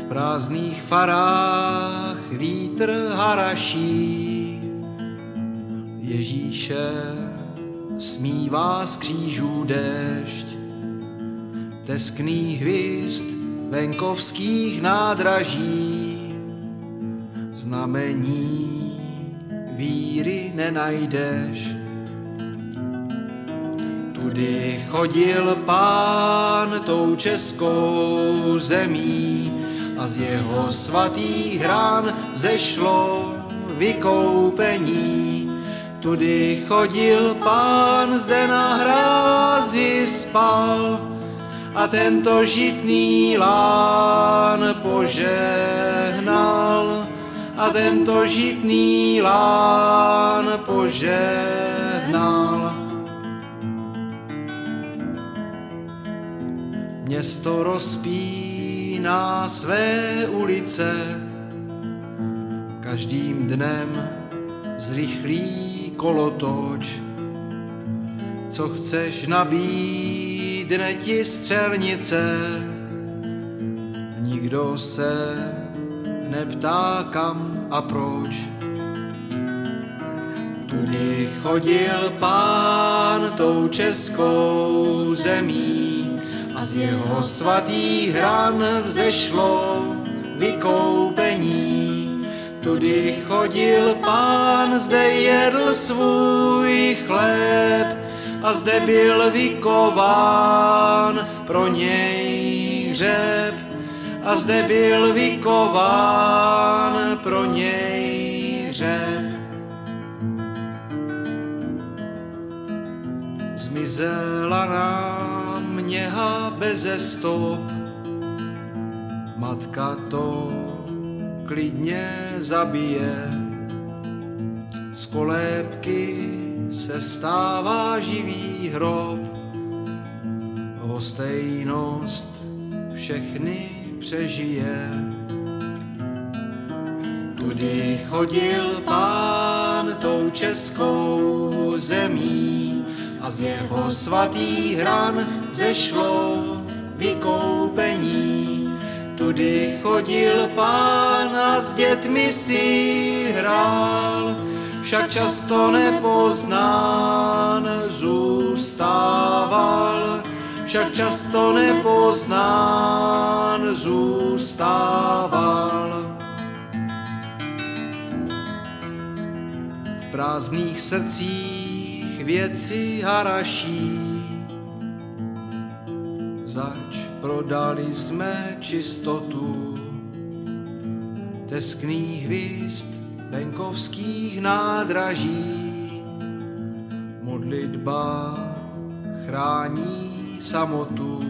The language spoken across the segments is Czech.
prázdných farách vítr haraší. Ježíše smívá z křížů déšť, teskný hvězd venkovských nádraží. Znamení víry nenajdeš. Tudy chodil Pán tou českou zemí a z jeho svatých rán vzešlo vykoupení. Tudy chodil Pán, zde na hrázi spal a tento žitný lán požehnal. A tento žitný lán požehnal. Město rozpíná své ulice, každým dnem zrychlí kolotoč. Co chceš nabídne ti střelnice, nikdo se neptá kam a proč. Tudy chodil Pán tou českou zemí a z jeho svatých ran vzešlo vykoupení. Tudy chodil Pán, zde jedl svůj chléb a zde byl vykován pro něj hřeb. A zde byl vykován pro něj hřeb. Zmizela nám něha beze stop, matka to klidně zabije. Z kolébky se stává živý hrob, hostejnost všechny přežije. Tudy chodil Pán tou českou zemí a z jeho svatých ran zešlo vykoupení. Tudy chodil Pán a s dětmi si hrál, však často nepoznán zůstával. Však často nepoznán zůstával. V prázdných srdcích věci haraší, zač prodali jsme čistotu. Teskný hvězd venkovských nádraží, modlitba chrání samotu.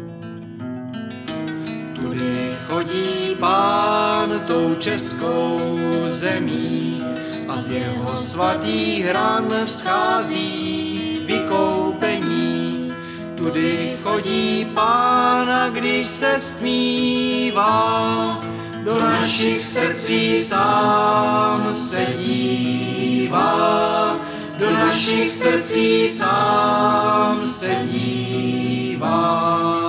Tudy chodí Pán tou českou zemí a z jeho svatých ran vzchází vykoupení. Tudy chodí Pán, a když se stmívá, do našich srdcí sám se dívá. Do našich srdcí sám se dívá.